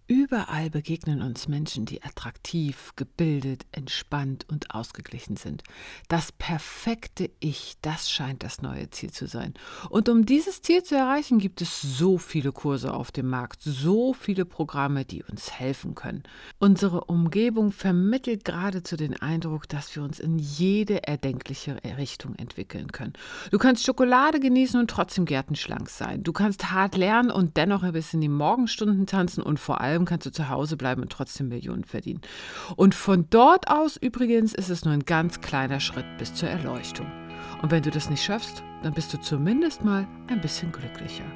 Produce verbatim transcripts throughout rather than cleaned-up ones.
Überall begegnen uns Menschen, die attraktiv, gebildet, entspannt und ausgeglichen sind. Das perfekte Ich, das scheint das neue Ziel zu sein. Und um dieses Ziel zu erreichen, gibt es so viele Kurse auf dem Markt, so viele Programme, die uns helfen können. Unsere Umgebung vermittelt geradezu den Eindruck, dass wir uns in jede erdenkliche Richtung entwickeln können. Du kannst Schokolade genießen und trotzdem gärtenschlank sein. Du kannst hart lernen und dennoch ein bisschen die Morgenstunden tanzen und vor allem kannst du zu Hause bleiben und trotzdem Millionen verdienen. Und von dort aus übrigens ist es nur ein ganz kleiner Schritt bis zur Erleuchtung. Und wenn du das nicht schaffst, dann bist du zumindest mal ein bisschen glücklicher.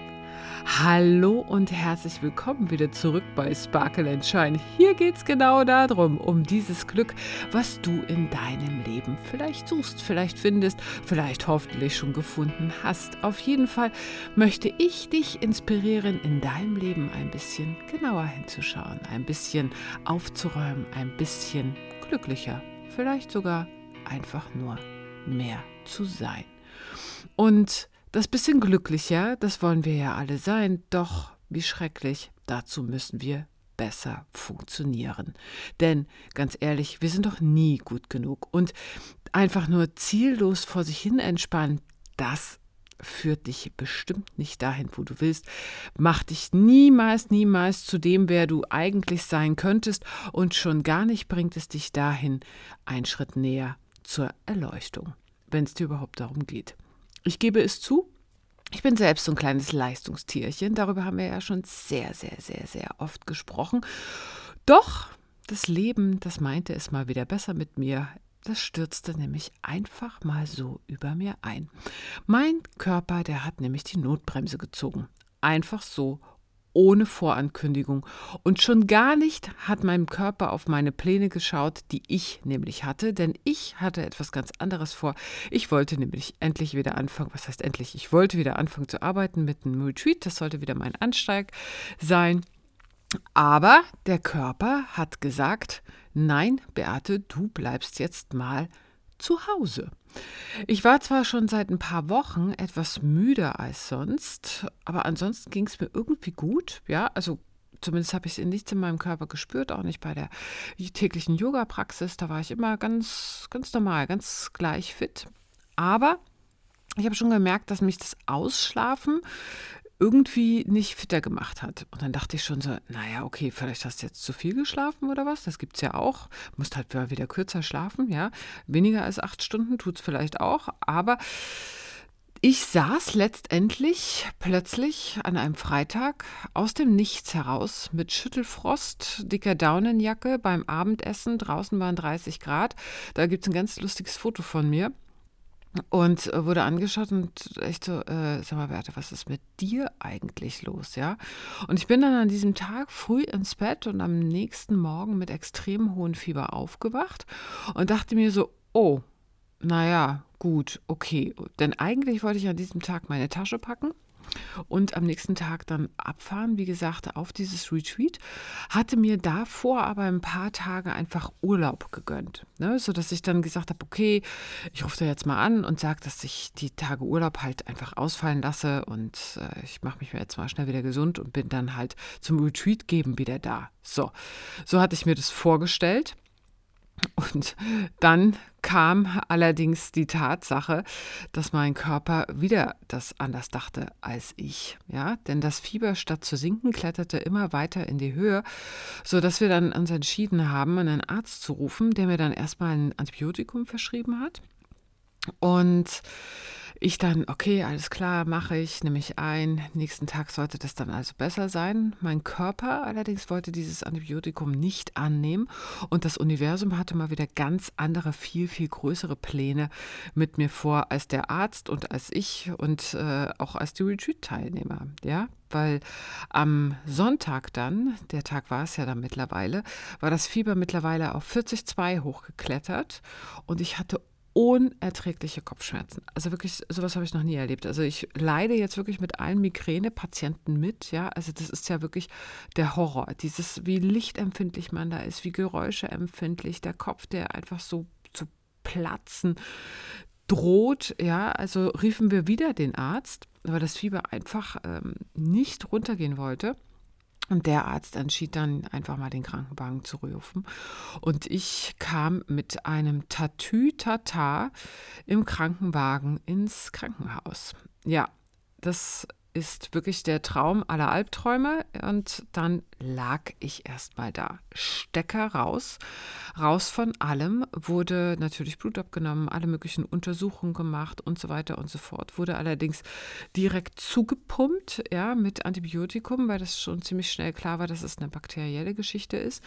Hallo und herzlich willkommen wieder zurück bei Sparkle and Shine. Hier geht es genau darum, um dieses Glück, was du in deinem Leben vielleicht suchst, vielleicht findest, vielleicht hoffentlich schon gefunden hast. Auf jeden Fall möchte ich dich inspirieren, in deinem Leben ein bisschen genauer hinzuschauen, ein bisschen aufzuräumen, ein bisschen glücklicher, vielleicht sogar einfach nur mehr zu sein. Und das bisschen glücklicher, das wollen wir ja alle sein, doch wie schrecklich, dazu müssen wir besser funktionieren. Denn ganz ehrlich, wir sind doch nie gut genug und einfach nur ziellos vor sich hin entspannen, das führt dich bestimmt nicht dahin, wo du willst, macht dich niemals, niemals zu dem, wer du eigentlich sein könntest und schon gar nicht bringt es dich dahin, einen Schritt näher zur Erleuchtung, wenn es dir überhaupt darum geht. Ich gebe es zu, ich bin selbst so ein kleines Leistungstierchen. Darüber haben wir ja schon sehr, sehr, sehr, sehr oft gesprochen. Doch das Leben, das meinte es mal wieder besser mit mir. Das stürzte nämlich einfach mal so über mir ein. Mein Körper, der hat nämlich die Notbremse gezogen. Einfach so, ohne Vorankündigung. Und schon gar nicht hat mein Körper auf meine Pläne geschaut, die ich nämlich hatte, denn ich hatte etwas ganz anderes vor. Ich wollte nämlich endlich wieder anfangen, was heißt endlich? Ich wollte wieder anfangen zu arbeiten mit einem Retreat, das sollte wieder mein Ansteig sein. Aber der Körper hat gesagt, nein, Beate, du bleibst jetzt mal zu Hause. Ich war zwar schon seit ein paar Wochen etwas müder als sonst, aber ansonsten ging es mir irgendwie gut. Ja, also zumindest habe ich es in nichts in meinem Körper gespürt, auch nicht bei der täglichen Yoga-Praxis. Da war ich immer ganz, ganz normal, ganz gleich fit. Aber ich habe schon gemerkt, dass mich das Ausschlafen irgendwie nicht fitter gemacht hat. Und dann dachte ich schon so, naja, okay, vielleicht hast du jetzt zu viel geschlafen oder was? Das gibt es ja auch. Musst halt mal wieder kürzer schlafen, ja. Weniger als acht Stunden tut es vielleicht auch. Aber ich saß letztendlich plötzlich an einem Freitag aus dem Nichts heraus mit Schüttelfrost, dicker Daunenjacke beim Abendessen. Draußen waren dreißig Grad. Da gibt es ein ganz lustiges Foto von mir. Und äh, wurde angeschaut und echt so, äh, sag mal, Beate, was ist mit dir eigentlich los, ja? Und ich bin dann an diesem Tag früh ins Bett und am nächsten Morgen mit extrem hohem Fieber aufgewacht und dachte mir so, oh, naja, gut, okay. Denn eigentlich wollte ich an diesem Tag meine Tasche packen und am nächsten Tag dann abfahren, wie gesagt, auf dieses Retreat, hatte mir davor aber ein paar Tage einfach Urlaub gegönnt, ne? Sodass ich dann gesagt habe, okay, ich rufe da jetzt mal an und sage, dass ich die Tage Urlaub halt einfach ausfallen lasse und äh, ich mache mich jetzt mal schnell wieder gesund und bin dann halt zum Retreat geben wieder da. So, so hatte ich mir das vorgestellt. Und dann kam allerdings die Tatsache, dass mein Körper wieder das anders dachte als ich. Ja, denn das Fieber statt zu sinken kletterte immer weiter in die Höhe, sodass wir dann uns entschieden haben, einen Arzt zu rufen, der mir dann erstmal ein Antibiotikum verschrieben hat. Und ich dann, okay, alles klar, mache ich, nehme ich ein. Nächsten Tag sollte das dann also besser sein. Mein Körper allerdings wollte dieses Antibiotikum nicht annehmen und das Universum hatte mal wieder ganz andere, viel, viel größere Pläne mit mir vor als der Arzt und als ich und äh, auch als die Retreat-Teilnehmer, ja. Weil am Sonntag dann, der Tag war es ja dann mittlerweile, war das Fieber mittlerweile auf vierzig Komma zwei hochgeklettert und ich hatte unerträgliche Kopfschmerzen. Also wirklich, sowas habe ich noch nie erlebt. Also ich leide jetzt wirklich mit allen Migränepatienten mit, ja. Also das ist ja wirklich der Horror. Dieses, wie lichtempfindlich man da ist, wie geräuscheempfindlich, der Kopf, der einfach so zu platzen droht, ja. Also riefen wir wieder den Arzt, weil das Fieber einfach ähm, nicht runtergehen wollte. Und der Arzt entschied dann einfach mal den Krankenwagen zu rufen. Und ich kam mit einem Tatütata im Krankenwagen ins Krankenhaus. Ja, das ist wirklich der Traum aller Albträume. Und dann lag ich erst mal da. Stecker raus, raus von allem, wurde natürlich Blut abgenommen, alle möglichen Untersuchungen gemacht und so weiter und so fort. Wurde allerdings direkt zugepumpt, ja, mit Antibiotikum, weil das schon ziemlich schnell klar war, dass es eine bakterielle Geschichte ist.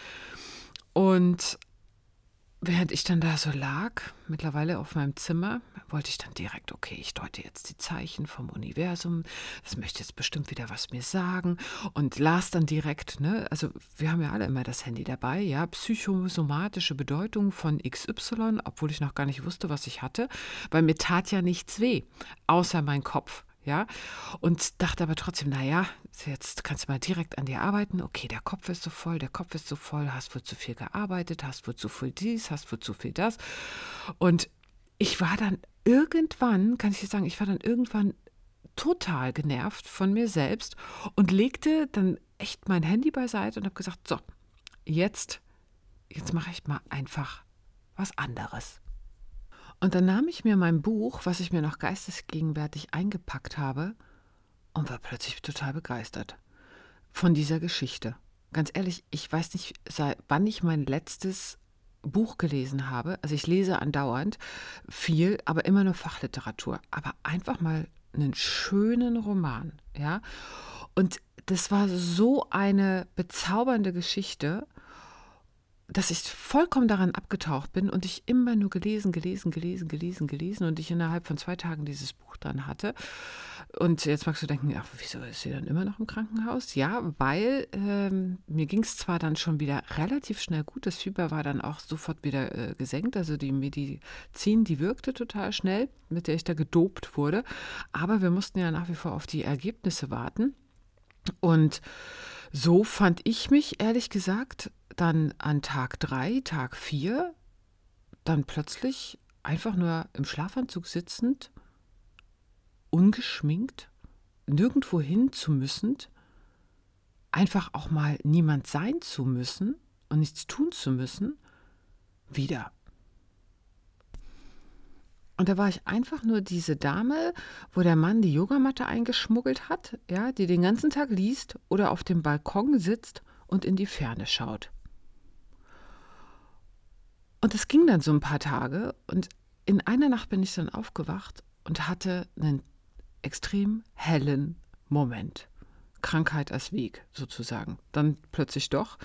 Und während ich dann da so lag, mittlerweile auf meinem Zimmer, wollte ich dann direkt, okay, ich deute jetzt die Zeichen vom Universum, das möchte jetzt bestimmt wieder was mir sagen und las dann direkt, ne, also wir haben ja alle immer das Handy dabei, ja, psychosomatische Bedeutung von X Y, obwohl ich noch gar nicht wusste, was ich hatte, weil mir tat ja nichts weh, außer mein Kopf. Ja, und dachte aber trotzdem, naja, jetzt kannst du mal direkt an dir arbeiten. Okay, der Kopf ist so voll, der Kopf ist so voll, hast wohl zu viel gearbeitet, hast wohl zu viel dies, hast wohl zu viel das. Und ich war dann irgendwann, kann ich dir sagen, ich war dann irgendwann total genervt von mir selbst und legte dann echt mein Handy beiseite und habe gesagt, so, jetzt, jetzt mache ich mal einfach was anderes. Und dann nahm ich mir mein Buch, was ich mir noch geistesgegenwärtig eingepackt habe, und war plötzlich total begeistert von dieser Geschichte. Ganz ehrlich, ich weiß nicht, seit wann ich mein letztes Buch gelesen habe. Also ich lese andauernd viel, aber immer nur Fachliteratur. Aber einfach mal einen schönen Roman, ja. Und das war so eine bezaubernde Geschichte, dass ich vollkommen daran abgetaucht bin und ich immer nur gelesen, gelesen, gelesen, gelesen, gelesen und ich innerhalb von zwei Tagen dieses Buch dann hatte. Und jetzt magst du denken, ach, wieso ist sie dann immer noch im Krankenhaus? Ja, weil ähm, mir ging es zwar dann schon wieder relativ schnell gut, das Fieber war dann auch sofort wieder äh, gesenkt, also die Medizin, die wirkte total schnell, mit der ich da gedopt wurde, aber wir mussten ja nach wie vor auf die Ergebnisse warten. Und so fand ich mich, ehrlich gesagt, dann an Tag drei, Tag vier, dann plötzlich einfach nur im Schlafanzug sitzend, ungeschminkt, nirgendwo hin zu müssen, einfach auch mal niemand sein zu müssen und nichts tun zu müssen, wieder. Und da war ich einfach nur diese Dame, wo der Mann die Yogamatte eingeschmuggelt hat, ja, die den ganzen Tag liest oder auf dem Balkon sitzt und in die Ferne schaut. Und es ging dann so ein paar Tage und in einer Nacht bin ich dann aufgewacht und hatte einen extrem hellen Moment. Krankheit als Weg sozusagen. Dann plötzlich doch.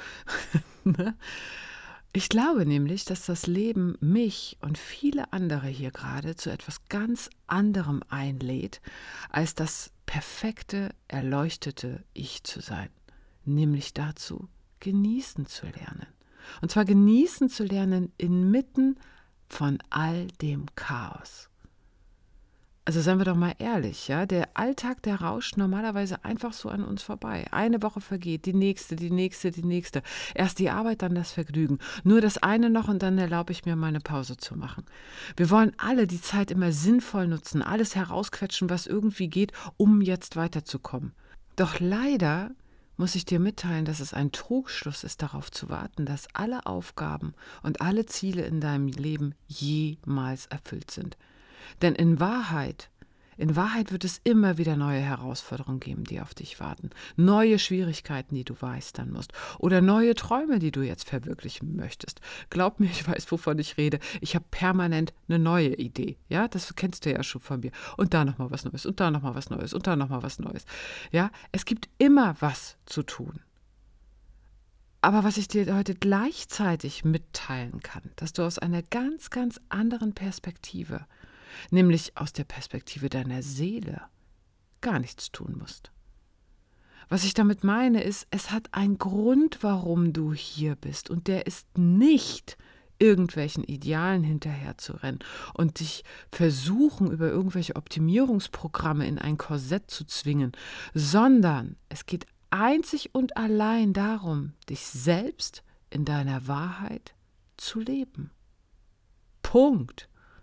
Ich glaube nämlich, dass das Leben mich und viele andere hier gerade zu etwas ganz anderem einlädt, als das perfekte, erleuchtete Ich zu sein. Nämlich dazu, genießen zu lernen. Und zwar genießen zu lernen inmitten von all dem Chaos. Also seien wir doch mal ehrlich, ja, der Alltag, der rauscht normalerweise einfach so an uns vorbei. Eine Woche vergeht, die nächste, die nächste, die nächste. Erst die Arbeit, dann das Vergnügen. Nur das eine noch und dann erlaube ich mir mal eine Pause zu machen. Wir wollen alle die Zeit immer sinnvoll nutzen, alles herausquetschen, was irgendwie geht, um jetzt weiterzukommen. Doch leider muss ich dir mitteilen, dass es ein Trugschluss ist, darauf zu warten, dass alle Aufgaben und alle Ziele in deinem Leben jemals erfüllt sind. Denn in Wahrheit, in Wahrheit wird es immer wieder neue Herausforderungen geben, die auf dich warten. Neue Schwierigkeiten, die du meistern musst. Oder neue Träume, die du jetzt verwirklichen möchtest. Glaub mir, ich weiß, wovon ich rede. Ich habe permanent eine neue Idee. Ja, das kennst du ja schon von mir. Und da nochmal was Neues. Und da nochmal was Neues. Und da nochmal was Neues. Ja, es gibt immer was zu tun. Aber was ich dir heute gleichzeitig mitteilen kann, dass du aus einer ganz, ganz anderen Perspektive, nämlich aus der Perspektive deiner Seele, gar nichts tun musst. Was ich damit meine ist, es hat einen Grund, warum du hier bist und der ist nicht irgendwelchen Idealen hinterherzurennen und dich versuchen, über irgendwelche Optimierungsprogramme in ein Korsett zu zwingen, sondern es geht einzig und allein darum, dich selbst in deiner Wahrheit zu leben. Punkt.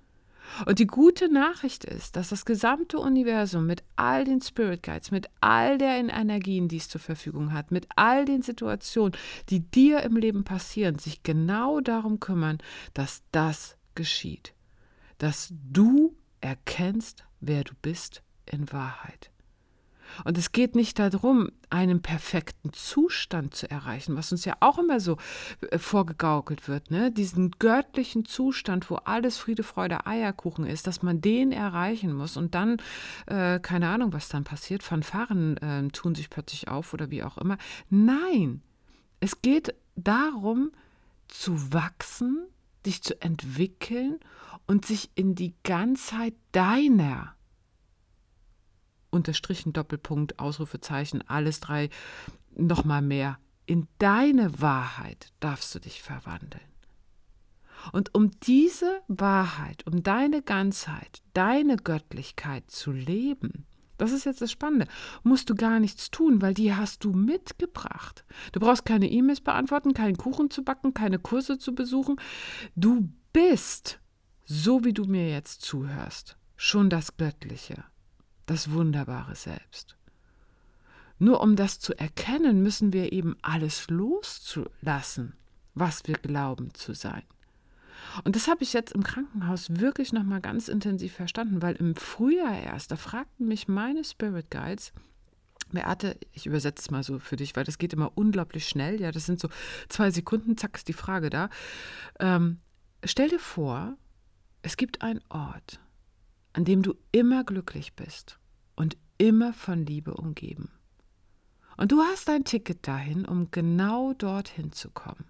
Und die gute Nachricht ist, dass das gesamte Universum mit all den Spirit Guides, mit all den Energien, die es zur Verfügung hat, mit all den Situationen, die dir im Leben passieren, sich genau darum kümmern, dass das geschieht. Dass du erkennst, wer du bist in Wahrheit. Und es geht nicht darum, einen perfekten Zustand zu erreichen, was uns ja auch immer so äh, vorgegaukelt wird, ne? Diesen göttlichen Zustand, wo alles Friede, Freude, Eierkuchen ist, dass man den erreichen muss und dann, äh, keine Ahnung, was dann passiert, Fanfaren äh, tun sich plötzlich auf oder wie auch immer. Nein, es geht darum, zu wachsen, dich zu entwickeln und sich in die Ganzheit deiner Unterstrichen, Doppelpunkt, Ausrufezeichen, alles drei, nochmal mehr. In deine Wahrheit darfst du dich verwandeln. Und um diese Wahrheit, um deine Ganzheit, deine Göttlichkeit zu leben, das ist jetzt das Spannende, musst du gar nichts tun, weil die hast du mitgebracht. Du brauchst keine E-Mails beantworten, keinen Kuchen zu backen, keine Kurse zu besuchen. Du bist, so wie du mir jetzt zuhörst, schon das Göttliche. Das wunderbare Selbst. Nur um das zu erkennen, müssen wir eben alles loszulassen, was wir glauben zu sein. Und das habe ich jetzt im Krankenhaus wirklich nochmal ganz intensiv verstanden, weil im Frühjahr erst, da fragten mich meine Spirit Guides, Beate, ich übersetze es mal so für dich, weil das geht immer unglaublich schnell, ja, das sind so zwei Sekunden, zack, ist die Frage da. Ähm, stell dir vor, es gibt einen Ort, an dem du immer glücklich bist und immer von Liebe umgeben. Und du hast ein Ticket dahin, um genau dorthin zu kommen.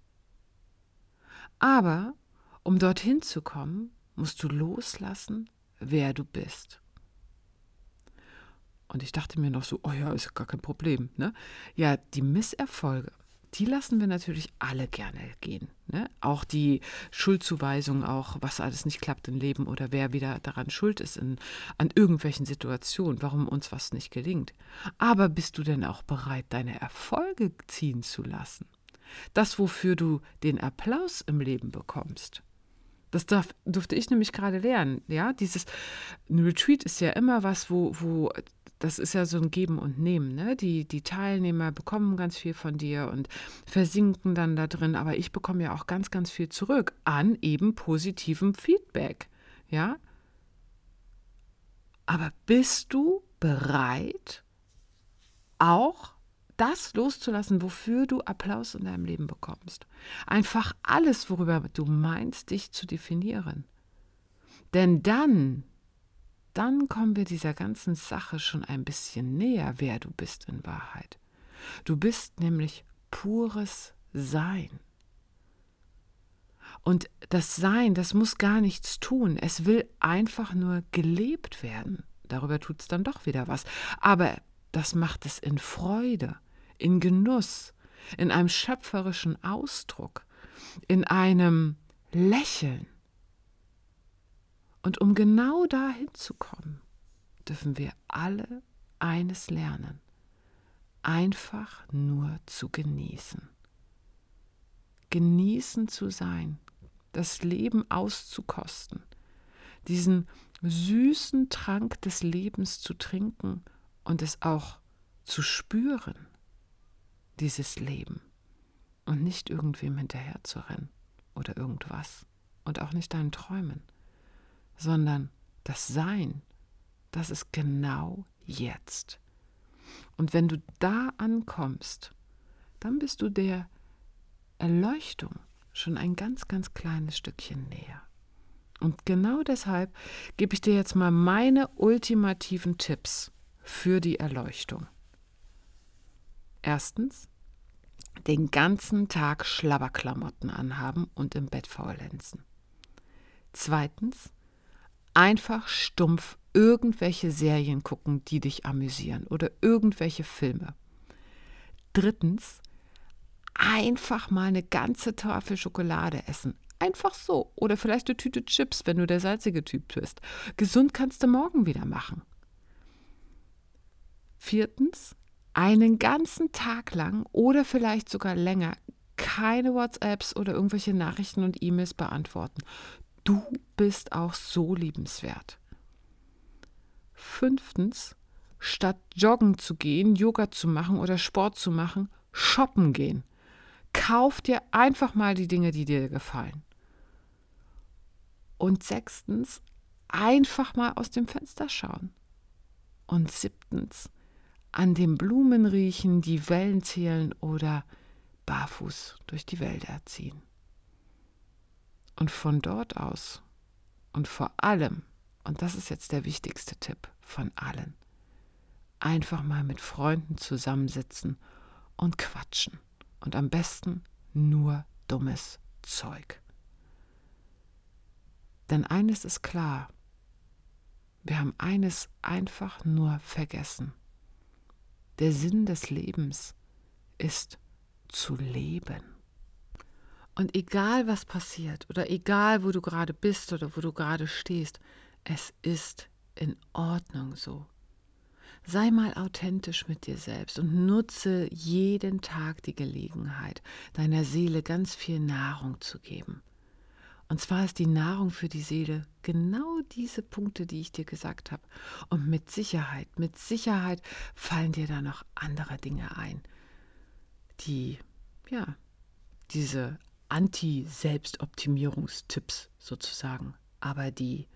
Aber um dorthin zu kommen, musst du loslassen, wer du bist. Und ich dachte mir noch so, oh ja, ist gar kein Problem, ne? Ja, die Misserfolge, die lassen wir natürlich alle gerne gehen, ne? Auch die Schuldzuweisung, auch was alles nicht klappt im Leben oder wer wieder daran schuld ist in, an irgendwelchen Situationen, warum uns was nicht gelingt. Aber bist du denn auch bereit, deine Erfolge ziehen zu lassen? Das, wofür du den Applaus im Leben bekommst. Das darf, durfte ich nämlich gerade lernen, ja, dieses, ein Retreat ist ja immer was, wo, wo das ist ja so ein Geben und Nehmen, ne? Die, die Teilnehmer bekommen ganz viel von dir und versinken dann da drin, aber ich bekomme ja auch ganz, ganz viel zurück an eben positivem Feedback, ja. Aber bist du bereit, auch das loszulassen, wofür du Applaus in deinem Leben bekommst? Einfach alles, worüber du meinst, dich zu definieren. Denn dann Dann kommen wir dieser ganzen Sache schon ein bisschen näher, wer du bist in Wahrheit. Du bist nämlich pures Sein. Und das Sein, das muss gar nichts tun. Es will einfach nur gelebt werden. Darüber tut es dann doch wieder was. Aber das macht es in Freude, in Genuss, in einem schöpferischen Ausdruck, in einem Lächeln. Und um genau dahin zu kommen, dürfen wir alle eines lernen, einfach nur zu genießen. Genießen zu sein, das Leben auszukosten, diesen süßen Trank des Lebens zu trinken und es auch zu spüren, dieses Leben, und nicht irgendwem hinterher zu rennen oder irgendwas und auch nicht deinen Träumen, sondern das Sein, das ist genau jetzt. Und wenn du da ankommst, dann bist du der Erleuchtung schon ein ganz, ganz kleines Stückchen näher. Und genau deshalb gebe ich dir jetzt mal meine ultimativen Tipps für die Erleuchtung. Erstens, den ganzen Tag Schlabberklamotten anhaben und im Bett faulenzen. Zweitens, einfach stumpf irgendwelche Serien gucken, die dich amüsieren oder irgendwelche Filme. Drittens, einfach mal eine ganze Tafel Schokolade essen. Einfach so. Oder vielleicht eine Tüte Chips, wenn du der salzige Typ bist. Gesund kannst du morgen wieder machen. Viertens, einen ganzen Tag lang oder vielleicht sogar länger keine WhatsApps oder irgendwelche Nachrichten und E-Mails beantworten. Du bist auch so liebenswert. Fünftens, statt joggen zu gehen, Yoga zu machen oder Sport zu machen, shoppen gehen. Kauf dir einfach mal die Dinge, die dir gefallen. Und sechstens, einfach mal aus dem Fenster schauen. Und siebtens, an den Blumen riechen, die Wellen zählen oder barfuß durch die Wälder ziehen. Und von dort aus und vor allem, und das ist jetzt der wichtigste Tipp von allen, einfach mal mit Freunden zusammensitzen und quatschen. Und am besten nur dummes Zeug. Denn eines ist klar, wir haben eines einfach nur vergessen. Der Sinn des Lebens ist zu leben. Und egal was passiert oder egal wo du gerade bist oder wo du gerade stehst, es ist in Ordnung so. Sei mal authentisch mit dir selbst und nutze jeden Tag die Gelegenheit, deiner Seele ganz viel Nahrung zu geben. Und zwar ist die Nahrung für die Seele genau diese Punkte, die ich dir gesagt habe. Und mit Sicherheit, mit Sicherheit fallen dir da noch andere Dinge ein, die, ja, diese Anti-Selbstoptimierungstipps sozusagen, aber die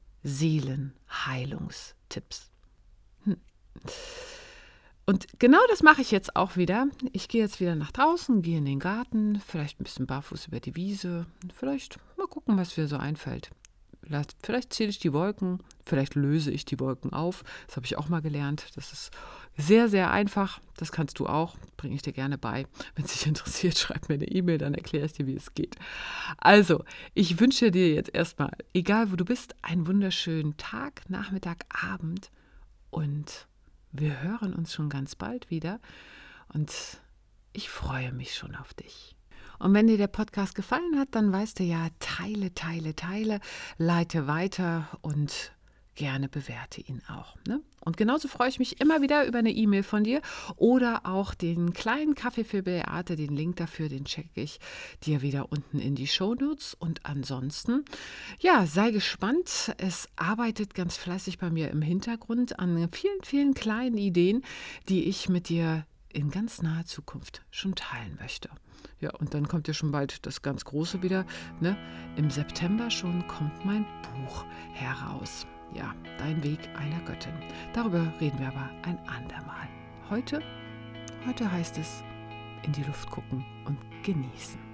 Seelenheilungstipps. Hm. Und genau das mache ich jetzt auch wieder. Ich gehe jetzt wieder nach draußen, gehe in den Garten, vielleicht ein bisschen barfuß über die Wiese, vielleicht mal gucken, was mir so einfällt. Vielleicht, vielleicht zähle ich die Wolken, vielleicht löse ich die Wolken auf. Das habe ich auch mal gelernt. Das ist sehr, sehr einfach. Das kannst du auch, bringe ich dir gerne bei. Wenn es dich interessiert, schreib mir eine E-Mail, dann erkläre ich dir, wie es geht. Also, ich wünsche dir jetzt erstmal, egal wo du bist, einen wunderschönen Tag, Nachmittag, Abend und wir hören uns schon ganz bald wieder und ich freue mich schon auf dich. Und wenn dir der Podcast gefallen hat, dann weißt du ja, teile, teile, teile, leite weiter und gerne bewerte ihn auch. Ne? Und genauso freue ich mich immer wieder über eine E-Mail von dir oder auch den kleinen Kaffee für Beate, den Link dafür, den checke ich dir wieder unten in die Shownotes. Und ansonsten, ja, sei gespannt. Es arbeitet ganz fleißig bei mir im Hintergrund an vielen, vielen kleinen Ideen, die ich mit dir in ganz naher Zukunft schon teilen möchte. Ja, und dann kommt ja schon bald das ganz Große wieder. Ne? Im September schon kommt mein Buch heraus. Ja, Dein Weg einer Göttin. Darüber reden wir aber ein andermal. Heute, heute heißt es in die Luft gucken und genießen.